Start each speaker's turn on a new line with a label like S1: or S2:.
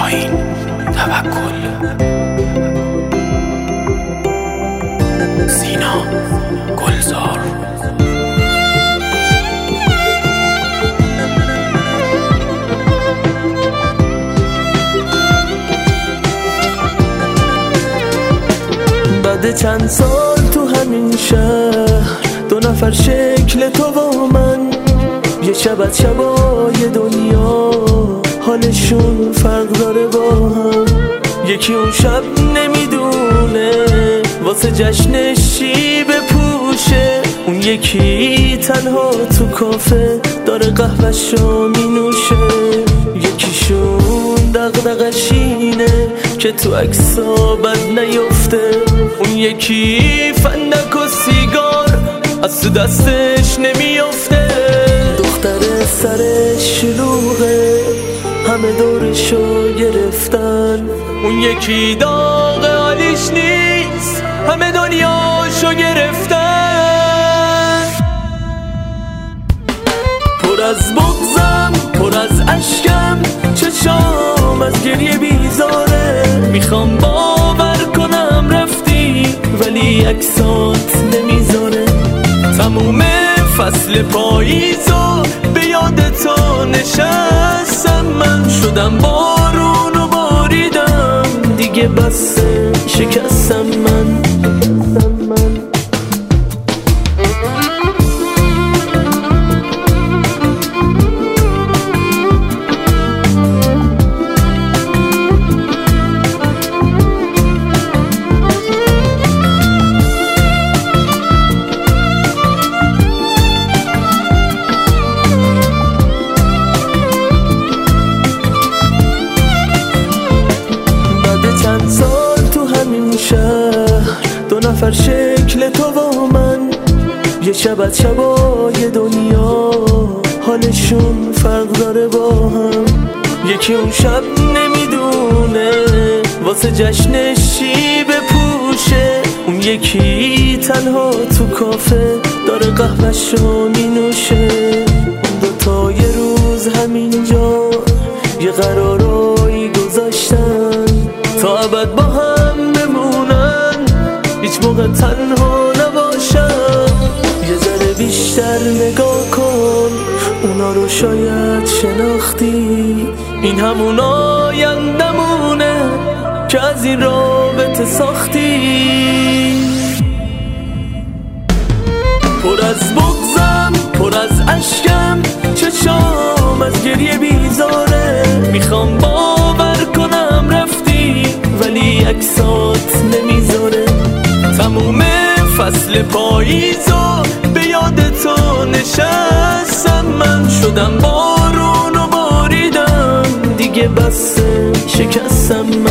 S1: شاهین توکل سینا گلزار
S2: بعد چند سال تو همین شهر دو نفر شکل تو و من یه شب از شبای دنیا حالشون فرق داره با هم. یکی اون شب نمیدونه واسه جشنش چی بپوشه، اون یکی تنها تو کافه داره قهوه‌شو مینوشه. یکیشون دغدغش اینه که تو عکسا بد نیفته، اون یکی فندک و سیگار از تو دستش نمیفته. دختر سرش شلوغه همه دورشو گرفتن، اون یکی داغ حالیش نیست همه دنیاشو گرفتن. پر از بغضم پر از اشکم چشام از گریه بیزاره، میخوام باور کنم رفتی ولی عکسات نمیذاره. تموم فصل پاییزو به یاد تو نشستم، من شدم بارون و باریدم دیگه بس شکستم من. دو نفر شکل تو و من یه شب از شبای دنیا حالشون فرق داره با هم. یکی اون شب نمیدونه واسه جشنش چی بپوشه، اون یکی تنها تو کافه داره قهوه‌شو مینوشه. دوتا یه روز همینجا یه قرارایی گذاشتن تا ابد با هم بمونن، هیچ موقع تنها نباشن. یه ذره بیشتر نگاه کن اونا رو شاید شناختی، این همون آیندمونه که از این رابطه ساختی. پر از بغضم پر از اشکم چشام از گریه بیزاره، میخوام باور کنم رفتی ولی عکسات نمیذاره. تموم فصل پاییزو به یاد تو نشستم، من شدم بارون و باریدم دیگه بس شکستم.